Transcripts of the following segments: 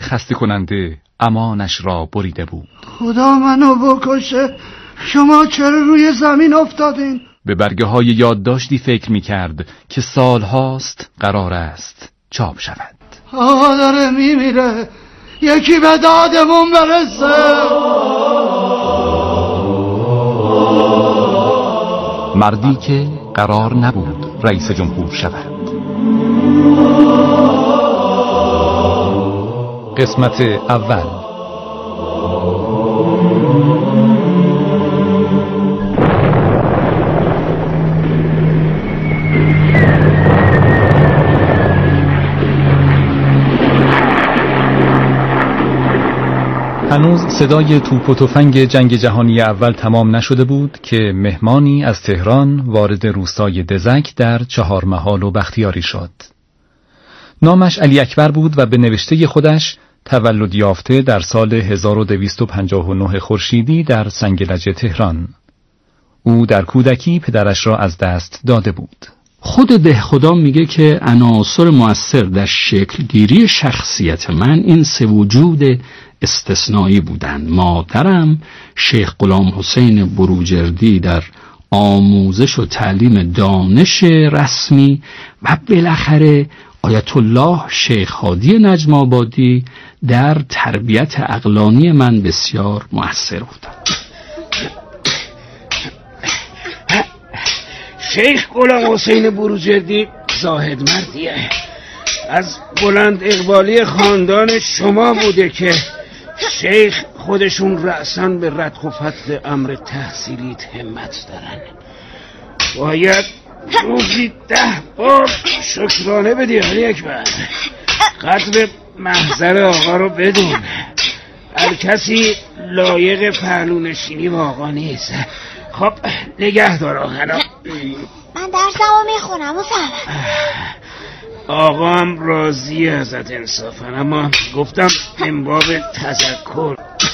خسته کننده امانش را بریده بود. خدا منو بکشه، شما چرا روی زمین افتادین؟ به برگه های یادداشتی فکر می کرد که سالهاست قرار است چاپ شود. آقا داره میمیره، یکی به دادمون برسه. مردی که قرار نبود رئیس جمهور شود. قسمت اول. هنوز صدای توپ و تفنگ جنگ جهانی اول تمام نشده بود که مهمانی از تهران وارد روستای دزک در چهارمحال و بختیاری شد. نامش علی اکبر بود و به نوشته خودش تولد یافته در سال 1259 خورشیدی در سنگلج تهران. او در کودکی پدرش را از دست داده بود. خود دهخدا میگه که عناصر مؤثر در شکلگیری شخصیت من این سه وجود استثنایی بودند. مادرم شیخ غلام حسین بروجردی در آموزش و تعلیم دانش رسمی و بالاخره آیت الله شیخ هادی نجم آبادی در تربیت عقلانی من بسیار مؤثر بودند. شیخ غلام حسین بروجردی زاهد مردیه، از بلند اقبالی خاندان شما بوده که شیخ خودشون رأساً به ردخ و فتح امر تحصیلیت همت دارن. باید روزی 10 بار شکرانه بدی علی اکبر. قدر محضر آقا رو بدون. هر کسی لایق پهلونشینی با آقا نیست. خب نگه دار آقا. من درسمو میخونم و فهمم. آقا هم راضی ازت انصافا، اما گفتم من باب تذکر.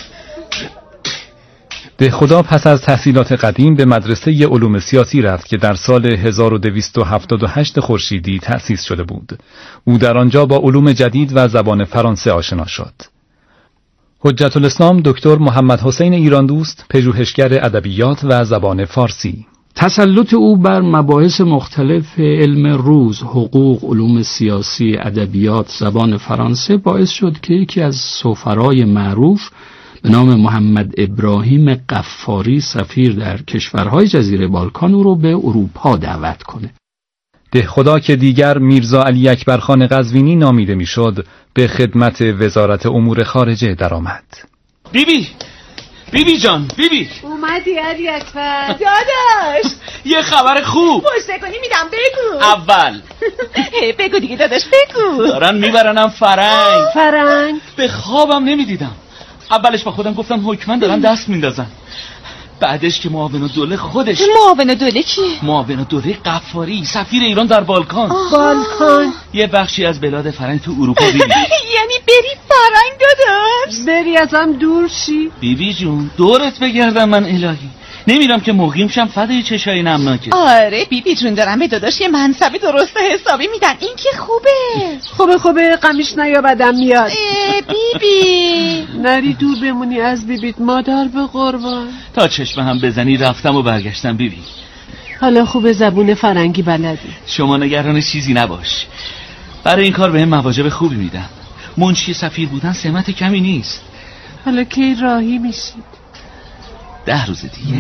دهخدا پس از تحصیلات قدیم به مدرسه علوم سیاسی رفت که در سال 1278 خورشیدی تأسیس شده بود. او در آنجا با علوم جدید و زبان فرانسه آشنا شد. حجت الاسلام دکتر محمد حسین ایراندوست، پژوهشگر ادبیات و زبان فارسی. تسلط او بر مباحث مختلف علم روز، حقوق، علوم سیاسی، ادبیات، زبان فرانسه باعث شد که یکی از سفرای معروف به نام محمد ابراهیم قفاری سفیر در کشورهای جزیره بالکان او رو به اروپا دعوت کنه. دهخدا که دیگر میرزا علی اکبر خان قزوینی نامیده میشد، به خدمت وزارت امور خارجه درآمد. بیبی جان، بیبی اومدی علی اکبر داداش. یه خبر خوب پشت کنی میدم، بگو اول. بگو دیگه داداش، بگو. دارن میبرنم فرنگ. به خوابم نمیدیدم. اولش با خودم گفتم حکمن دارن دست میندازن، بعدش که معاون دوله خودش. معاون دوله کی؟ معاون دوله قفاری، سفیر ایران در بالکان. بالکان یه بخشی از بلاد فرنگ تو اروپا بیبی. یعنی بری فرنگ داداش؟ بری ازم دور شی؟ بیبی جون دورت بگردم من الهی، نمیرم که مقیم شم فدای چشای نمناکه. آره بیبی جون، دارم به داداش یه منصبی درست حسابی میدن، این که خوبه قمیش نیا بدم میاد. بیبی نری دور بمونی از بیبیت مادر به قربان. تا چشم هم بزنی رفتم و برگشتم بیبی. حالا خوبه زبون فرنگی بلدی. شما نگران چیزی نباش، برای این کار بهم مواجب خوبی میدم. منشی سفیر بودن سمت کمی نیست. حالا کی راهی میشید؟ 10 روز دیگه.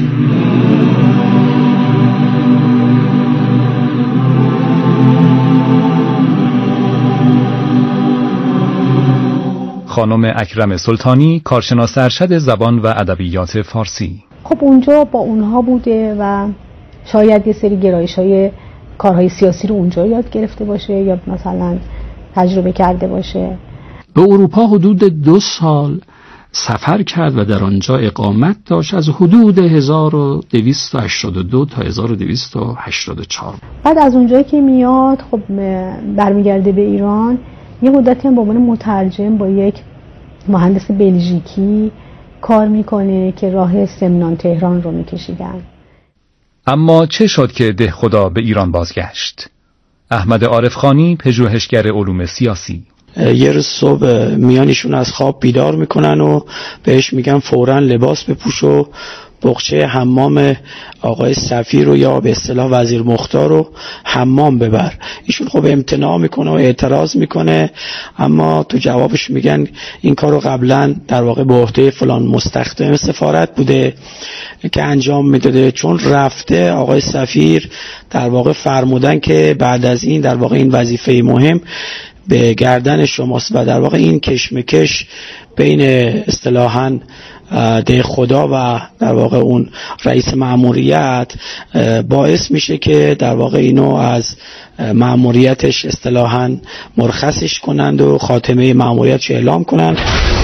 خانم اکرم سلطانی، کارشناس ارشد زبان و ادبیات فارسی. خب اونجا با اونها بوده و شاید یه سری گرایش‌های کارهای سیاسی رو اونجا یاد گرفته باشه یا مثلا تجربه کرده باشه. به اروپا حدود 2 سال سفر کرد و در آنجا اقامت داشت از حدود 1282 تا 1284. بعد از اونجایی که میاد خب برمیگرده به ایران، یه مدتی هم به عنوان مترجم با یک مهندس بلژیکی کار میکنه که راه سمنان تهران رو میکشیدن. اما چه شد که دهخدا به ایران بازگشت؟ احمد عارفخانی، پژوهشگر علوم سیاسی. یه روز صبح میانشون از خواب بیدار میکنن و بهش میگن فوراً لباس بپوش و بقچه حمام آقای صفی رو یا به اصطلاح وزیر مختار رو حمام ببر. ایشون خب امتناع میکنه و اعتراض میکنه، اما تو جوابش میگن این کارو قبلا در واقع به عهده فلان مستخدم سفارت بوده که انجام میداده، چون رفته آقای سفیر در واقع فرمودن که بعد از این در واقع این وظیفه مهم به گردن شماست و در واقع این کشمکش بین اصطلاحاً ده خدا و در واقع اون رئیس مأموریت باعث میشه که در واقع اینو از مأموریتش اصطلاحاً مرخصش کنند و خاتمه مأموریتش اعلام کنند.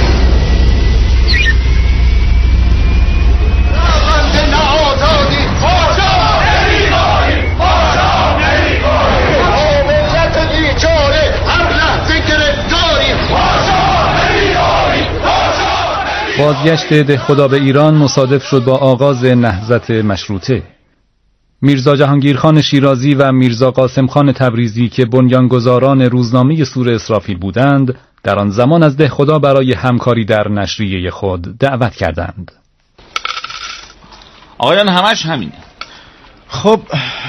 بازگشت دهخدا به ایران مصادف شد با آغاز نهضت مشروطه. میرزا جهانگیرخان شیرازی و میرزا قاسم خان تبریزی که بنیانگذاران روزنامه سور اسرافیل بودند، در آن زمان از دهخدا برای همکاری در نشریه خود دعوت کردند. آقایان همش همینه. خب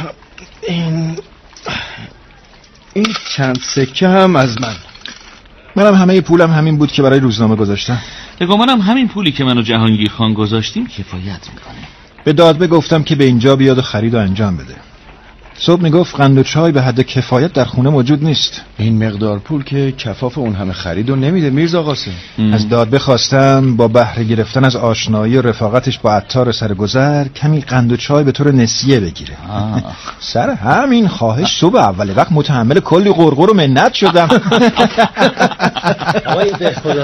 این چند سکه هم از منم همه پولم همین بود که برای روزنامه گذاشتم. به گمانم همین پولی که من و جهانگیرخان گذاشتیم کفایت میکنه. به دادبه گفتم که به اینجا بیاد و خرید و انجام بده. صبح میگفت قند و چای به حد کفایت در خونه موجود نیست. این مقدار پول که کفاف اون همه خرید و نمیده میرزا قاسم. از دادبه خواستم با بهره گرفتن از آشنایی و رفاقتش با عطار سرگذر کمی قند و چای به طور نسیه بگیره. سر همین خواهش صبح اول وقت متحمل کلی غرغر و منت شدم. آقای دهخدا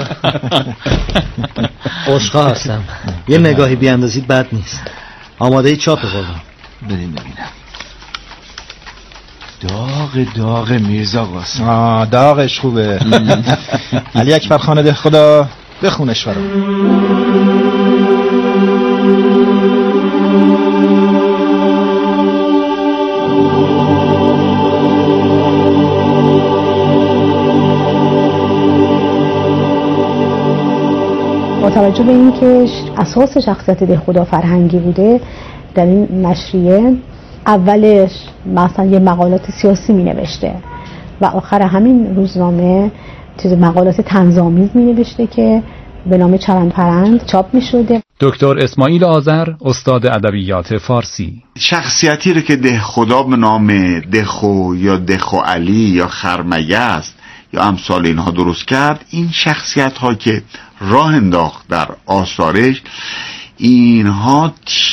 عشقا هستم، یه نگاهی بیاندازید بد نیست. آماده چاپ قربان. ببینم داغ میرزا قاسم. داغش خوبه. علی اکبر خان دهخدا بخونش برام. با توجه به اینکه اساس شخصیت دهخدا فرهنگی بوده، در این نشریه اولش مثلا یه مقالات سیاسی می نوشته و آخر همین روزنامه مقالات طنزآمیز می نوشته که به نام چرند پرند چاپ می شده. دکتر اسماعیل آذر، استاد ادبیات فارسی. شخصیتی رو که دهخدا به نام دخو یا دخو علی یا خرمگه است یا امثال اینها درست کرد، این شخصیت ها که راه انداخت در آثارش، اینها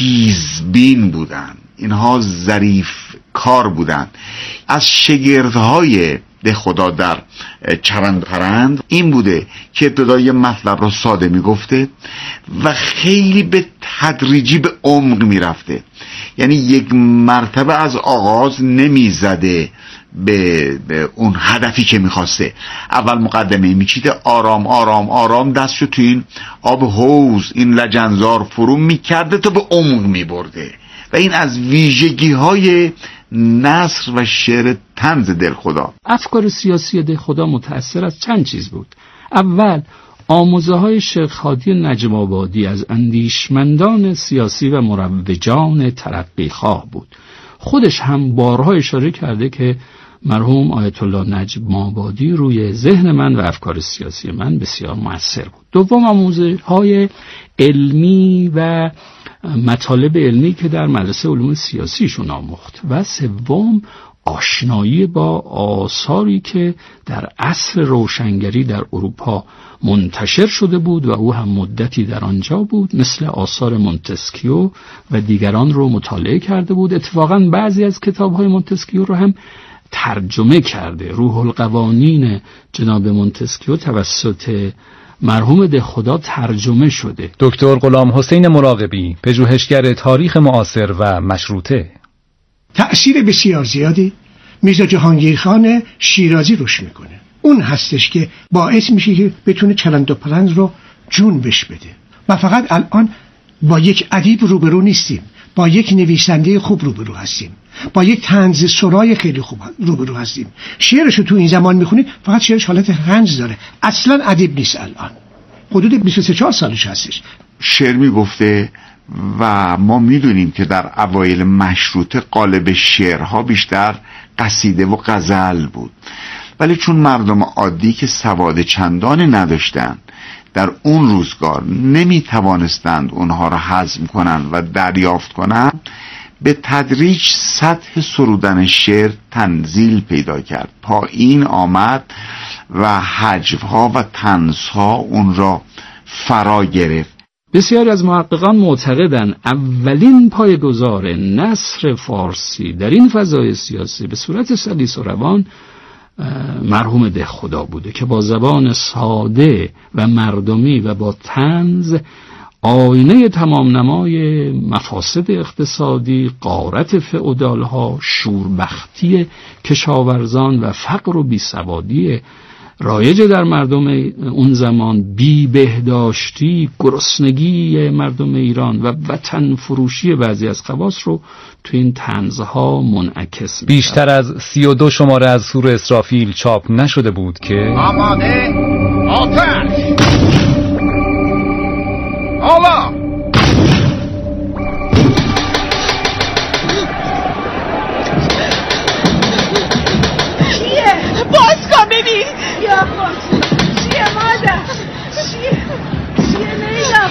تیزبین بودند، اینها ظریف کار بودند. از شگردهای دهخدا در چرند پرند این بوده که ابتدای مطلب را ساده میگفته و خیلی به تدریجی به عمق میرفته، یعنی یک مرتبه از آغاز نمیزده به اون هدفی که میخواسته. اول مقدمه میچیده، آرام آرام آرام دستشو تو این آب حوض، این لجنزار فرو میکرده تا به عمق میبرده و این از ویژگی های نثر و شعر طنز دهخدا. افکار سیاسی دهخدا متأثر از چند چیز بود. اول آموزه های شیخ هادی نجم آبادی از اندیشمندان سیاسی و مروجان ترقی خواه بود. خودش هم بارها اشاره کرده که مرحوم آیت الله نجم آبادی روی ذهن من و افکار سیاسی من بسیار مؤثر بود. دوم آموزه های علمی و مطالب علمی که در مدرسه علوم سیاسیشون آموخت و سوم آشنایی با آثاری که در عصر روشنگری در اروپا منتشر شده بود و او هم مدتی در آنجا بود، مثل آثار مونتسکیو و دیگران رو مطالعه کرده بود. اتفاقاً بعضی از کتاب‌های مونتسکیو رو هم ترجمه کرده. روح القوانین جناب مونتسکیو توسط مرحوم دهخدا ترجمه شده. دکتر غلام حسین مراقبی، پژوهشگر تاریخ معاصر و مشروطه. تأثیر بسیار زیادی میرزا جهانگیرخان شیرازی روش میکنه. اون هستش که باعث میشه که بتونه چرند و پرند رو جون بش بده. و فقط الان با یک ادیب روبرو نیستیم، با یک نویسنده خوب روبرو هستیم، با یک طنز سرای خیلی خوب روبرو هستیم. شعرشو تو این زمان میخونید فقط شعرش حالت رنج داره، اصلا ادیب نیست. الان حدود 23-24 سالش هستش. شعر میگفته و ما میدونیم که در اوایل مشروطه قالب شعرها بیشتر قصیده و غزل بود، ولی چون مردم عادی که سواد چندانی نداشتند در اون روزگار نمیتوانستند اونها را هضم کنند و دریافت کنند، به تدریج سطح سرودن شعر تنزیل پیدا کرد، پایین آمد و هجوها و طنزها اون را فرا گرفت. بسیاری از محققان معتقدند اولین پایه‌گذار نثر فارسی در این فضای سیاسی به صورت سلیس و روان مرحوم دهخدا بوده که با زبان ساده و مردمی و با طنز آینه تمام نمای مفاسد اقتصادی، غارت فئودالها، شوربختی کشاورزان و فقر و بیسوادی رایج در مردم اون زمان، بی بهداشتی، گرسنگی مردم ایران و وطن فروشی بعضی از خواص رو تو این طنزها منعکس می‌کرد. بیشتر از 32 شماره از سور اسرافیل چاپ نشده بود که آماده آتش حالا باز کن ببین. یا باز چیه مادر؟ چیه لیلا؟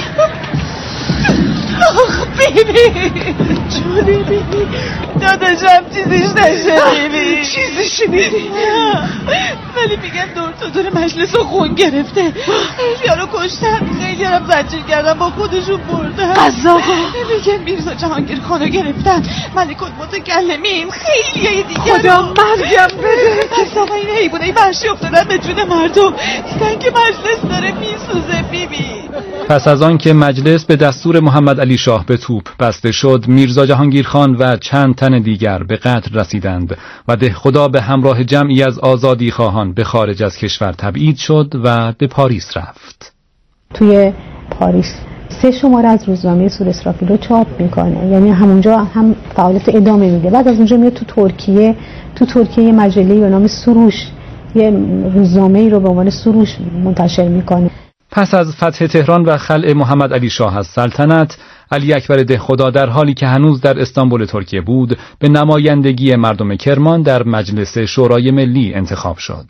آخ بیبی جونی بیبی داداشم چیزیش نشه بیبی. چیزی شنیدی؟ ولی میگن دور تا دور مجلس رو خون گرفته، خیلی ها رو کشتن، خیلی ها رو زنجیر کردن با خودشون بردن. از آقا میگن میرزا جهانگیر خانو گرفتن، ملک المتکلمین، خیلی های دیگر. خدا مرگم بده. پس آقا این حیبونه وحشی افتادن به جون مردم، دیدن که مجلس داره میسوزه بیبی. پس از آن که مجلس به دستور محمد علی شاه به توپ بسته شد، میرزا جهانگیر خان و چند تن دیگر به قتل رسیدند و دهخدا به همراه جمعی از آزادی خواهان به خارج از کشور تبعید شد و به پاریس رفت. توی پاریس 3 شماره از روزنامه سور اسرافیل رو چاپ میکنه، یعنی همونجا هم فعالیت ادامه میده. بعد از اونجا میاد تو ترکیه مجله به نام سروش، یه روزنامه‌ای رو به عنوان سروش منتشر میکنه. پس از فتح تهران و خلع محمد علی شاه از سلطنت، علی اکبر دهخدا در حالی که هنوز در استانبول ترکیه بود، به نمایندگی مردم کرمان در مجلس شورای ملی انتخاب شد.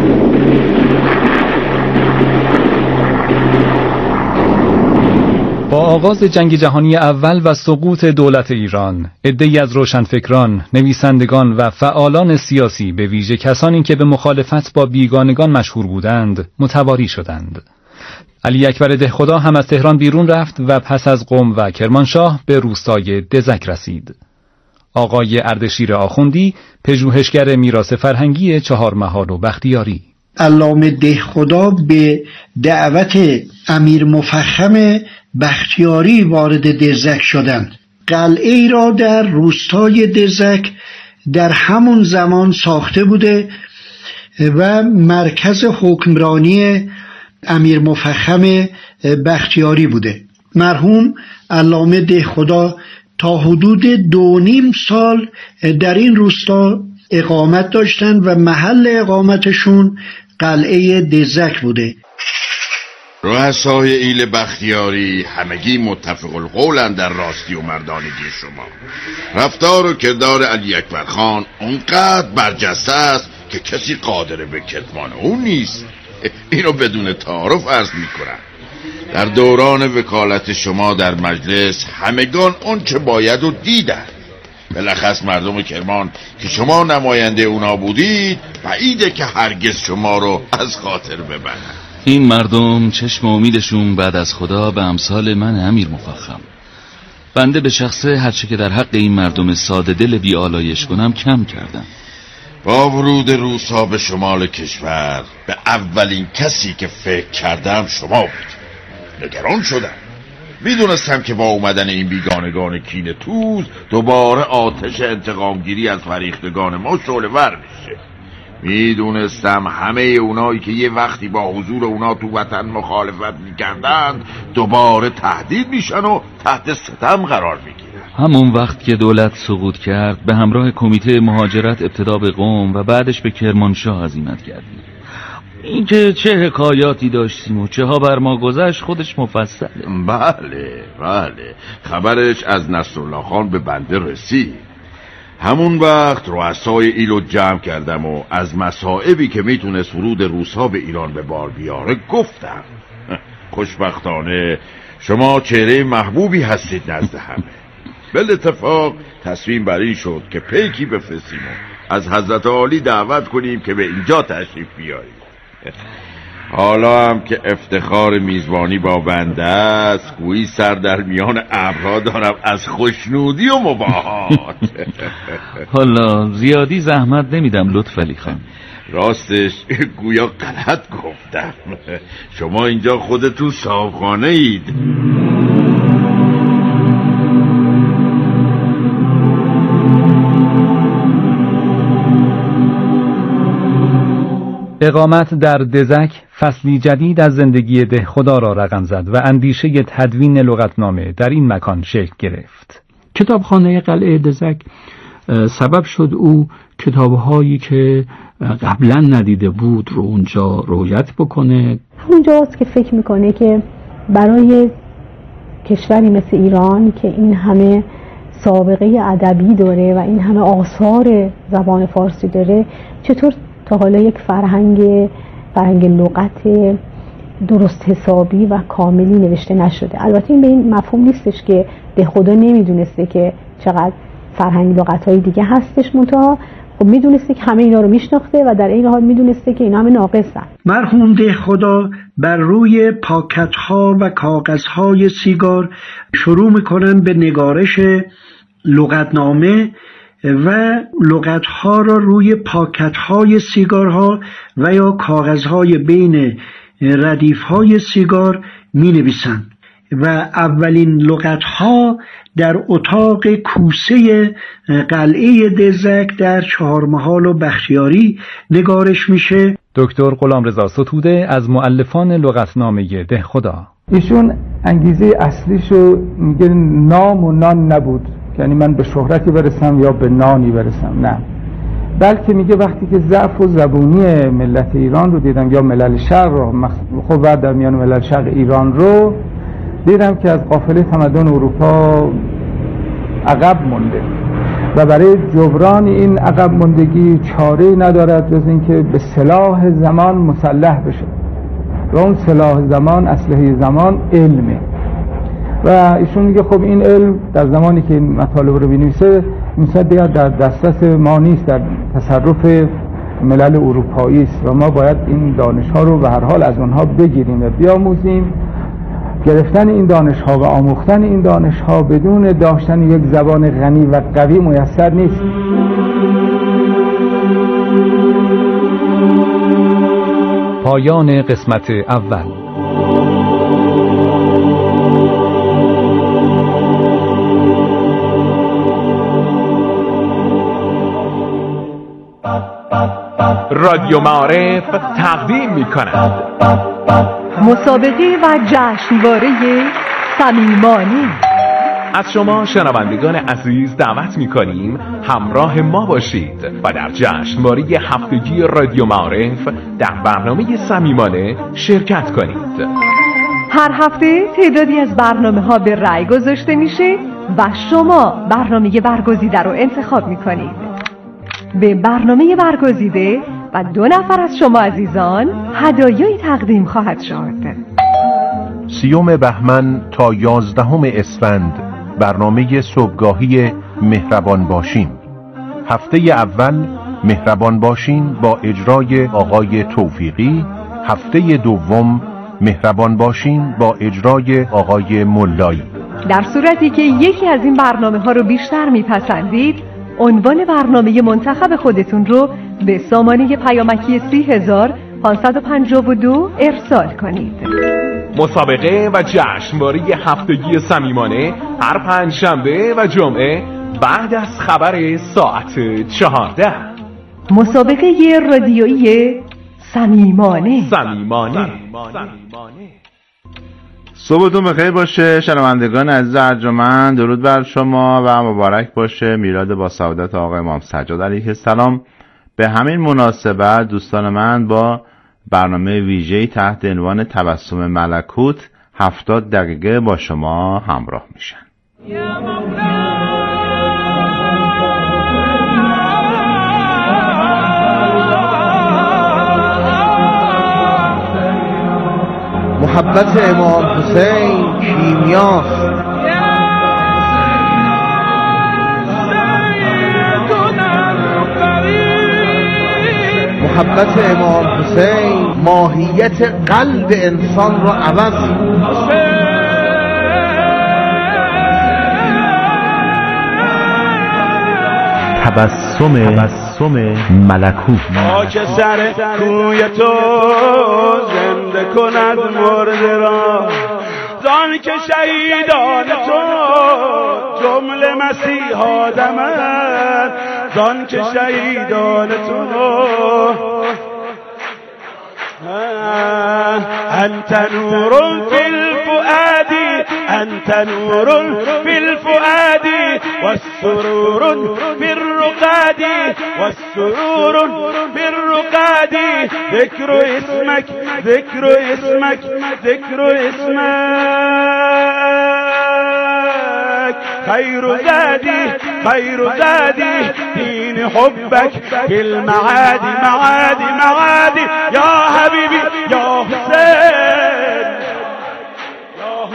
با آغاز جنگ جهانی اول و سقوط دولت ایران، عده‌ای از روشنفکران، نویسندگان و فعالان سیاسی، به ویژه کسانی که به مخالفت با بیگانگان مشهور بودند، متواری شدند. علی اکبر دهخدا هم از تهران بیرون رفت و پس از قم و کرمانشاه به روستای دزک رسید. آقای اردشیر آخوندی، پژوهشگر میراث فرهنگی چهارمحال و بختیاری. علامه دهخدا به دعوت امیر مفخم بختیاری وارد دزک شدند. قلعه ای را در روستای دزک در همون زمان ساخته بوده و مرکز حکمرانی امیر مفخم بختیاری بوده. مرحوم علامه دهخدا تا حدود 2.5 سال در این روستا اقامت داشتند و محل اقامتشون قلعه دزک بوده. رؤسای ایل بختیاری همگی متفق القولند در راستی و مردانگی شما. رفتار و کردار علی اکبر خان اونقدر برجسته است که کسی قادر به کتمان اون نیست. اینو بدون تعارف عرض میکنم. در دوران وکالت شما در مجلس همگان اون چه باید و دیدن. بلخص مردم کرمان که شما نماینده اونا بودید بعیده که هرگز شما رو از خاطر ببرن. این مردم چشم امیدشون بعد از خدا به امثال من امیر مفخم. بنده به شخصه هرچه که در حق این مردم ساده دل بی آلایش کنم کم کردم. با ورود روسا به شمال کشور به اولین کسی که فکر کردم شما بود. نگران شدم. میدونستم که با اومدن این بیگانگان کینه توز دوباره آتش انتقامگیری از فریختگان ما شعله ور میشه. میدونستم همه اونایی که یه وقتی با حضور اونا تو وطن مخالفت میکردند دوباره تهدید میشن و تحت ستم قرار میگیرن. همون وقت که دولت سقوط کرد به همراه کمیته مهاجرت ابتدا به قم و بعدش به کرمانشاه عزیمت کردیم. این که چه حکایاتی داشتیم و چه ها بر ما گذشت خودش مفصله. بله خبرش از نصرالله خان به بنده رسید. همون وقت رؤسای ایلو جمع کردم و از مصائبی که میتونست ورود روس‌ها به ایران به بار بیاره گفتم. خوشبختانه شما چهره محبوبی هستید نزد همه. بالاتفاق تصمیم بر این شد که پیکی بفرستیم و از حضرت عالی دعوت کنیم که به اینجا تشریف بیاریم. حالا هم که افتخار میزبانی با بنده است گویی سر در میان ابرها دارم از خوشنودی و مباهات. حالا زیادی زحمت نمیدم لطف علی خان. راستش گویا غلط گفتم. شما اینجا خودتون صاحبخانه اید. اقامت در دزک فصلی جدید از زندگی دهخدا را رقم زد و اندیشه تدوین لغتنامه در این مکان شکل گرفت. کتابخانه قلعه دزک سبب شد او کتابهایی که قبلا ندیده بود رو اونجا رویت بکنه. همونجاست که فکر میکنه که برای کشوری مثل ایران که این همه سابقه ادبی داره و این همه آثار زبان فارسی داره، چطور تا حالا یک فرهنگ لغت درست حسابی و کاملی نوشته نشده. البته این به این مفهوم نیستش که دهخدا نمیدونسته که چقدر فرهنگ لغت‌های دیگه هستش، منتها خب میدونسته که همه اینا رو میشناخته و در این حال میدونسته که اینا همه ناقصن. مرحوم دهخدا بر روی پاکت‌ها و کاغذهای سیگار شروع میکنن به نگارش لغتنامه و لغت‌ها را روی پاکت‌های سیگارها و یا کاغذهای بین ردیف‌های سیگار می‌نویسند و اولین لغت‌ها در اتاق کوسه قلعه دزک در چهارمحال و بختیاری نگارش میشه. دکتر غلامرضا ستوده از مؤلفان لغتنامه دهخدا. ایشون انگیزه اصلیشو میگه نام و نان نبود، یعنی من به شهرتی برسم یا به نانی برسم، نه، بلکه میگه وقتی که ضعف و زبونی ملت ایران رو دیدم یا ملل شرق رو، خب بعد در میان ملل شرق ایران رو دیدم که از قافله تمدن اروپا عقب مونده و برای جبران این عقب موندگی چاره‌ای ندارد جز اینکه به سلاح زمان مسلح بشه و اون سلاح زمان، اسلحه زمان علمه و ایشون میگه خب این علم در زمانی که این مطالب رو بنویسه دیگر در دسترس ما نیست، در تصرف ملل اروپایی است و ما باید این دانش ها رو به هر حال از اونها بگیریم و بیاموزیم. گرفتن این دانش ها و آموختن این دانش ها بدون داشتن یک زبان غنی و قوی میسر نیست. پایان قسمت اول. رادیو معارف تقدیم می‌کند مسابقه و جشنواره صمیمانه. از شما شنوندگان عزیز دعوت می‌کنیم همراه ما باشید و در جشنواره هفتگی رادیو معارف در برنامه صمیمانه شرکت کنید. هر هفته تعدادی از برنامه‌ها به رأی گذاشته میشه و شما برنامه برگزیده رو انتخاب می‌کنید. به برنامه برگزیده و 2 نفر از شما عزیزان هدایایی تقدیم خواهد شد. 30 بهمن تا 11 اسفند برنامه صبحگاهی مهربان باشیم. هفته اول مهربان باشین با اجرای آقای توفیقی. هفته دوم مهربان باشین با اجرای آقای ملایی. در صورتی که یکی از این برنامه ها رو بیشتر میپسندید، عنوان برنامه منتخب خودتون رو به سامانه پیامکی 30552 ارسال کنید. مسابقه و جشنواره هفتگی صمیمانه هر پنجشنبه و جمعه بعد از خبر ساعت 14. مسابقه رادیویی صمیمانه. صبحتون بخیر باشه شنوندگان عزیز ارجمند. درود بر شما و مبارک باشه میلاد با سعادت آقای امام سجاد علیه السلام. به همین مناسبت دوستان من با برنامه ویژه‌ای تحت عنوان تبسم ملکوت 70 دقیقه با شما همراه میشن. محبت امام حسین کیمیاست، محبت امام حسین ماهیت قلب انسان را عوض می‌کند. تبسم ملکوت. خاک سر کوی تو زنده کند مرده را، زان که شهیدان تو جمله مسیحا دمند، زان که شهیدان تو انت نور فی الفؤاد، انت نور فی الفؤاد والسرور فی الرقاد، والسرور فی الرقاد. ذکر اسمک ذکر اسمک ذکر اسمک خیر زادی خیر زادی دین حبک فی المعادی معادی معادی یا حبیبی یا حسین یا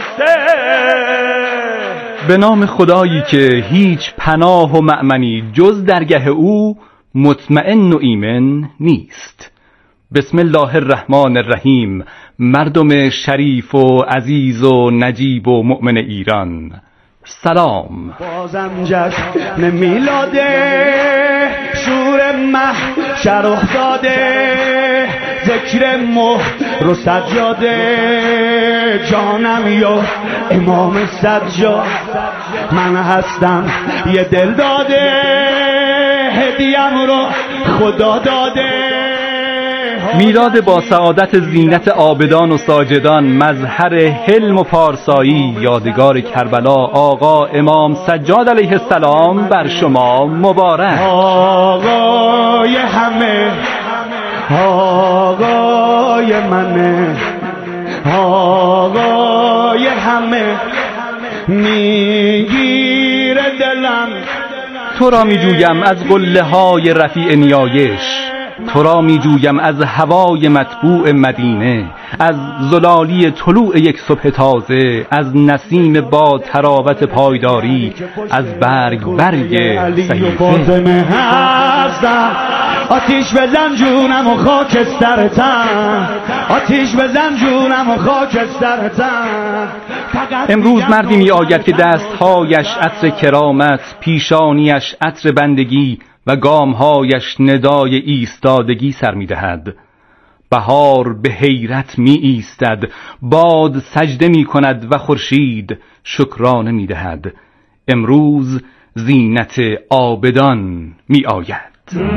حسین. به نام خدایی که هیچ پناه و مأمنی جز درگه او مطمئن و ایمن نیست. بسم الله الرحمن الرحیم. مردم شریف و عزیز و نجیب و مؤمن ایران، سلام. بازم جشن میلاده، شور محشر افتاده، ذکر مهر و سجاده، جانم یا امام سجاد، من هستم یه دل داده، هدیم رو خدا داده. میلاد با سعادت زینت عابدان و ساجدان، مظهر حلم و پارسایی، یادگار کربلا آقا امام سجاد علیه السلام بر شما مبارک. آقای همه آقای منه، آقای همه میگیره دلم. تو را می جویم از قله های رفیع نیایش، تو را می جویم از هوای مطبوع مدینه، از زلالی طلوع یک صبح تازه، از نسیم با تراوت پایداری، از برگ صحیفه. آتیش بزن جونم و خاکسترتم، آتیش بزن جونم و خاکسترتم. امروز مردی می آید که دستهایش عطر کرامت، پیشانیش عطر بندگی و گامهایش ندای ایستادگی سر می دهد. بهار به حیرت می ایستد، باد سجده می کند و خورشید شکرانه می دهد. امروز زینت عابدان می آید.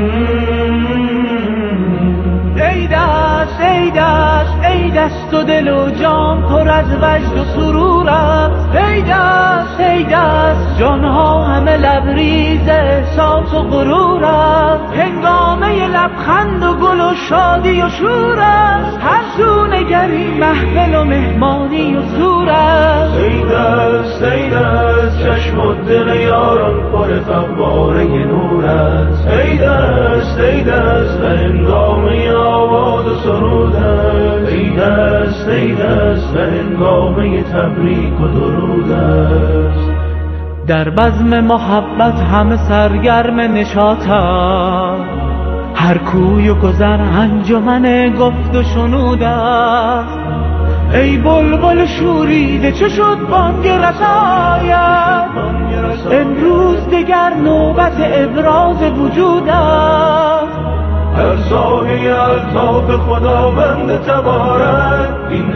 ای دست ای دست ای دست و دل و جان پر از وجد و سرور است. ای دست جانها همه لبریز احساس و غرور است. هنگامه لبخند و گل و شادی و شور است. هر سو نگری محفل و مهمانی و سور است. ای دست چشم و دل یاران پر فواره نور است. ای دست به هنگامه آواز و سرود است. ای دست به هنگامه تبریک و درود است. در بزم محبت همه سرگرم نشاطند، هر کوی و گذر انجمن گفت و شنود است. ای بلبل شوریده چه شد بانگ رسایت، امروز دگر نوبت ابراز وجود است. هر سایه الطاف خداوند تبارک، این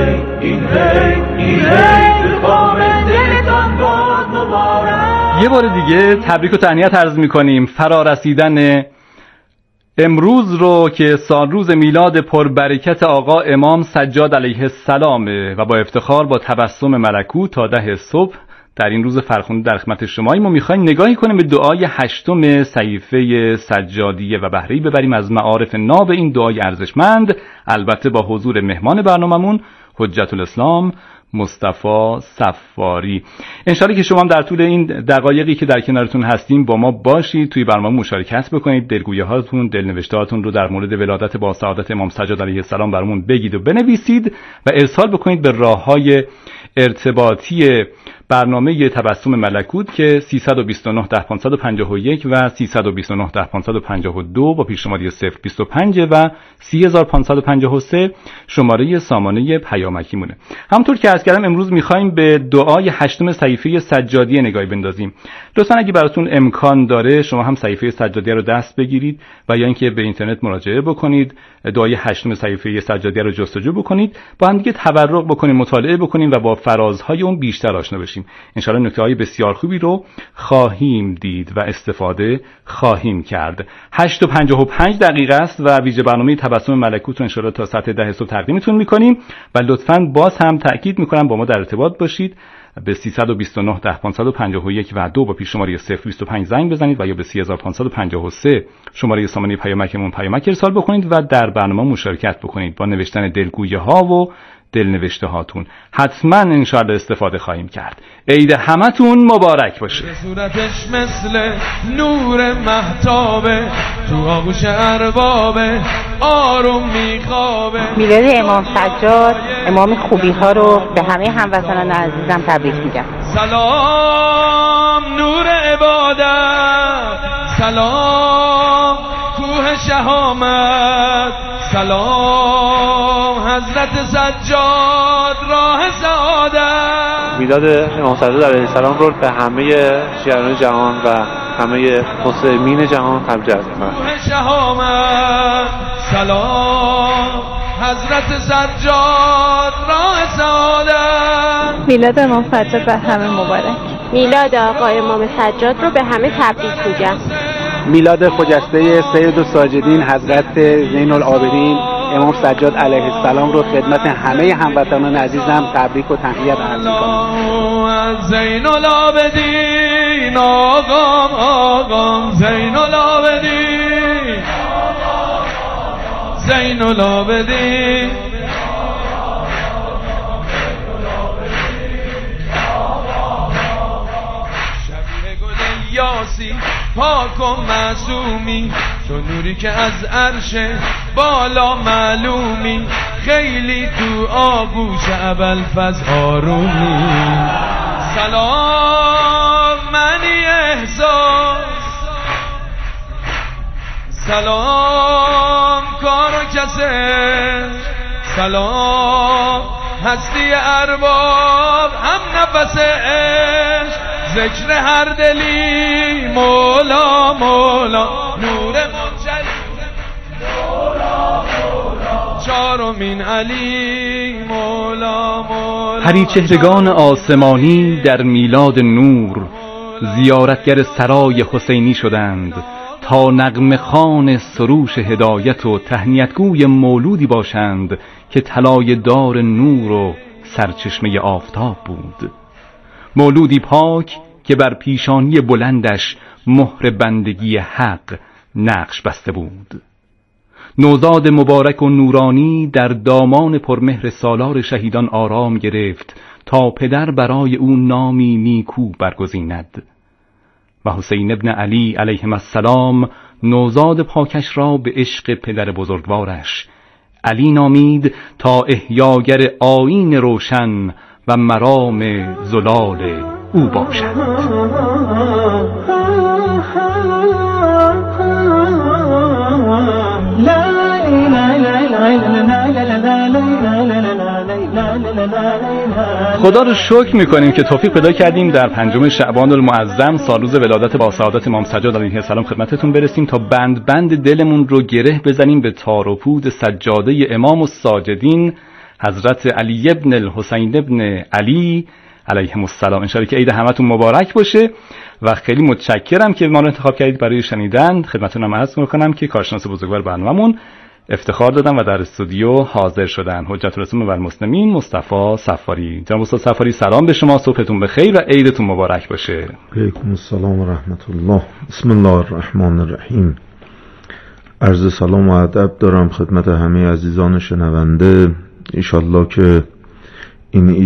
خام دلتان باد مبارک. یه بار دیگه تبریک و تهنیت عرض می‌کنیم فرارسیدن امروز رو که سالروز میلاد پربرکت آقا امام سجاد علیه السلام و با افتخار با تبسم ملکوت تا 10 صبح در این روز فرخنده در خدمت شماییم و میخوایم نگاهی کنیم به دعای 8 صحیفه سجادیه و بهره‌ای ببریم از معارف ناب این دعای ارزشمند، البته با حضور مهمان برناممون حجت الاسلام مصطفی صفاری. انشالله که شما هم در طول این دقایقی که در کنارتون هستیم با ما باشید، توی برنامه مشارکت بکنید، دلگویی هاتون، دلنوشته هاتون رو در مورد ولادت با سعادت امام سجاد علیه السلام برامون بگید و بنویسید و ارسال بکنید به راههای ارتباطی برنامه تبسم ملکوت که 329 10 551 و 329 10 552 با پیشنهادی 025 و 3553 شماره سامانه پیامکی مونه. همونطور که عرض کردم امروز میخوایم به دعای 8 صحیفه سجادیه نگاهی بندازیم. لطفاً اگه براتون امکان داره شما هم صحیفه سجادیه رو دست بگیرید و یا اینکه به اینترنت مراجعه بکنید، دعای 8 صحیفه سجادیه رو جستجو بکنید، با هم دیگه تبرک بکنیم، مطالعه بکنیم و با فرازهای اون بیشتر آشنا بشیم. انشاءالله نکته‌های بسیار خوبی رو خواهیم دید و استفاده خواهیم کرد. 8:55 دقیقه است و ویژه برنامه تبسم ملکوت رو انشاءالله تا ساعت 10 صبح تقدیمتون می‌کنیم و لطفاً باز هم تأکید می‌کنم با ما در ارتباط باشید. به 329 10 551 و 2 با پیشنهاد 025 زنگ بزنید و یا به 3553 شماره سامانه پیامکمون پیامک ارسال بکنید و در برنامه مشارکت بکنید با نوشتن دلگویی ها و دلنوشته هاتون. حتما انشاءالله استفاده خواهیم کرد. عید همتون مبارک باشه. صورتش مثل نور مهتابه، تو آغوش اربابه آروم میخوابه. میلاد امام سجاد، امام خوبی ها رو به همه هموطنان عزیزم تبریک میگم. سلام نور عبادت، سلام کوه شهامت، سلام حضرت سجاد راه سعادت. میلاد امام سجاد علیه السلام رو به همه شیعیان جهان و همه مسلمین جهان تبریک میگم. کوه شهامت، سلام حضرت سجاد راه سعادت. میلاد امام سجاد به همه مبارک. میلاد آقا امام سجاد رو به همه تبریک میگم. میلاد خجسته سید الساجدین حضرت زین العابدین امام سجاد علیه السلام رو خدمت همه هموطنان عزیزم تبریک و تحیت عرض می‌کنم. زین العابدین آقام زین العابدین، زین العابدین یاسی پاک و معصومی، تو نوری که از عرش بالا معلومی، خیلی تو آغوش ابوالفضل آرومی. سلام منی احساس، سلام کار و کسه، سلام هستی ارباب هم نفس عشق، ذکر هر دلی مولا مولا، نور منجلی مولا مولا، چارمین علی مولا مولا. پریچهرگان آسمانی در میلاد نور زیارتگر سرای حسینی شدند تا نغمه خوان سروش هدایت و تهنیتگوی مولودی باشند که طلای دار نور و سرچشمه آفتاب بود. مولودی پاک که بر پیشانی بلندش مهر بندگی حق نقش بسته بود. نوزاد مبارک و نورانی در دامان پرمهر سالار شهیدان آرام گرفت تا پدر برای او نامی نیکو برگزیند و حسین ابن علی علیهم السلام نوزاد پاکش را به عشق پدر بزرگوارش علی نامید تا احیاگر آیین روشن و مرام زلال او باشد. خدا رو شکر میکنیم که توفیق پیدا کردیم در 5 شعبان المعظم سالروز ولادت با سعادت امام سجاد علیه السلام خدمتتون برسیم تا بند بند دلمون رو گره بزنیم به تار و پود سجاده امام الساجدین حضرت علی ابن الحسین ابن علی علیهم السلام. انشالله که عید همتون مبارک باشه و خیلی متشکرم که ما رو انتخاب کردید برای شنیدن. خدمتتونم عرض می‌کنم که کارشناس بزرگوار برنامه‌مون افتخار دادن و در استودیو حاضر شدن حجت الاسلام و المسلمین مصطفی صفاری. جناب استاد صفاری سلام به شما، صبحتون بخیر و عیدتون مبارک باشه. علیکم السلام و رحمت الله. بسم الله الرحمن الرحیم. عرض سلام و ادب دارم خدمت همه عزیزان شنونده. ان شاء الله که این